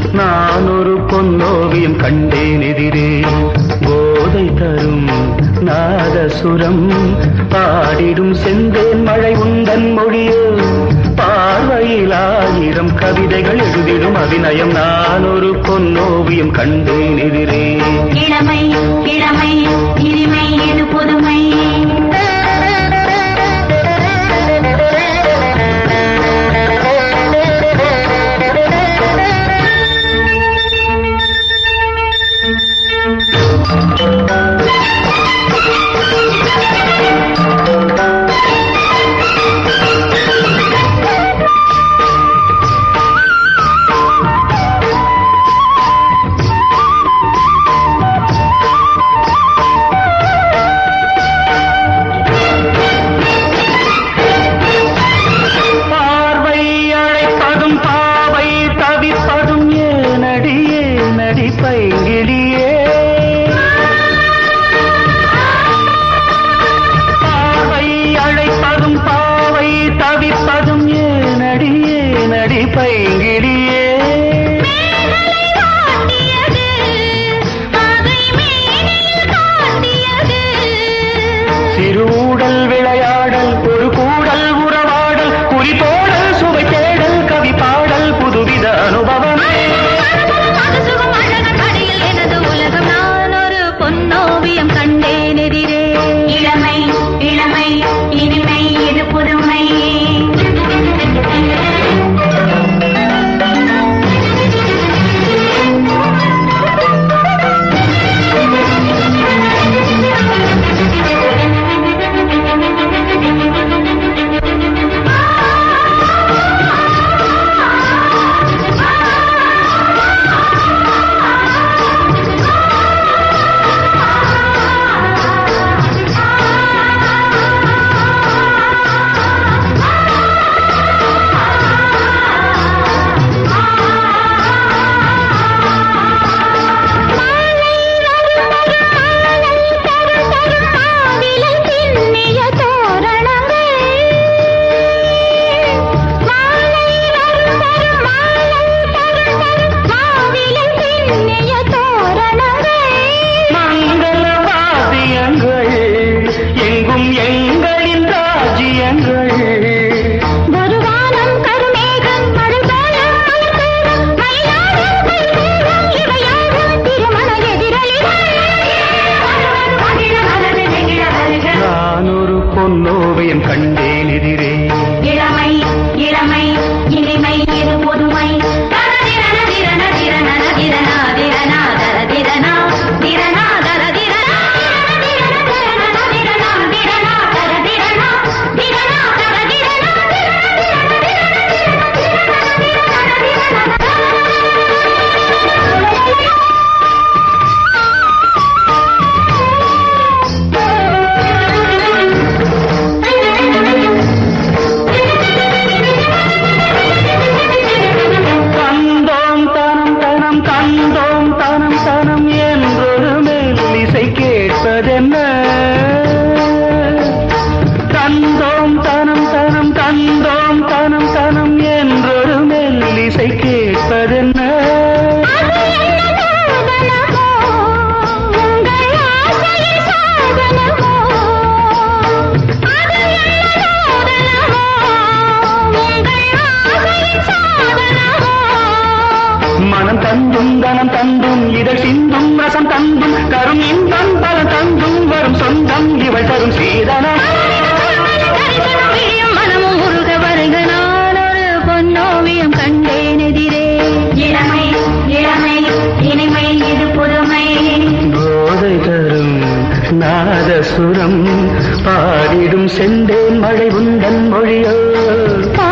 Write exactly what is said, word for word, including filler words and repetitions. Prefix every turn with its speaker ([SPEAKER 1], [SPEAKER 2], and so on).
[SPEAKER 1] நான் ஒரு பொன்னோவியம் கண்டேன் எதிரே. போதை தரும் நாதசுரம் பாடிடும் செந்தேன் மழை உந்தன் மொழியோ. பார்வையில் ஆயிரம் கவிதைகள் எழுதிடும் அபிநயம். நான் ஒரு பொன்னோவியம் கண்டேன் எதிரே.
[SPEAKER 2] இளமை இளமை இனிமை இது புதுமை.
[SPEAKER 1] பொன்னோவியம் கண்டேன் எதிரே.
[SPEAKER 2] இளமை இளமை இனிமை இது புதுமை.
[SPEAKER 1] தந்தோம் தனம் தனம் தந்தோம் தனம் தனம் என்றொரு மெல்லிசை கேட்பதென்ன. மனம் தந்தும் தனம் தந்தும் இதழ் சிந்தும் ரசம் தந்தும் கரும் இன்பம் பல தந்தும் வரும் சொந்தம் இவள் தரும் சீதனம்.
[SPEAKER 2] மனமும் முருக வருக நான் ஒரு பொன்னோவியம் கண்டேன் எதிரே. இளமை இளமை இனிமை இது புதுமை.
[SPEAKER 1] போதை தரும் நாதசுரம் பாடிடும் செந்தேன் மழை உந்தன் மொழியோ.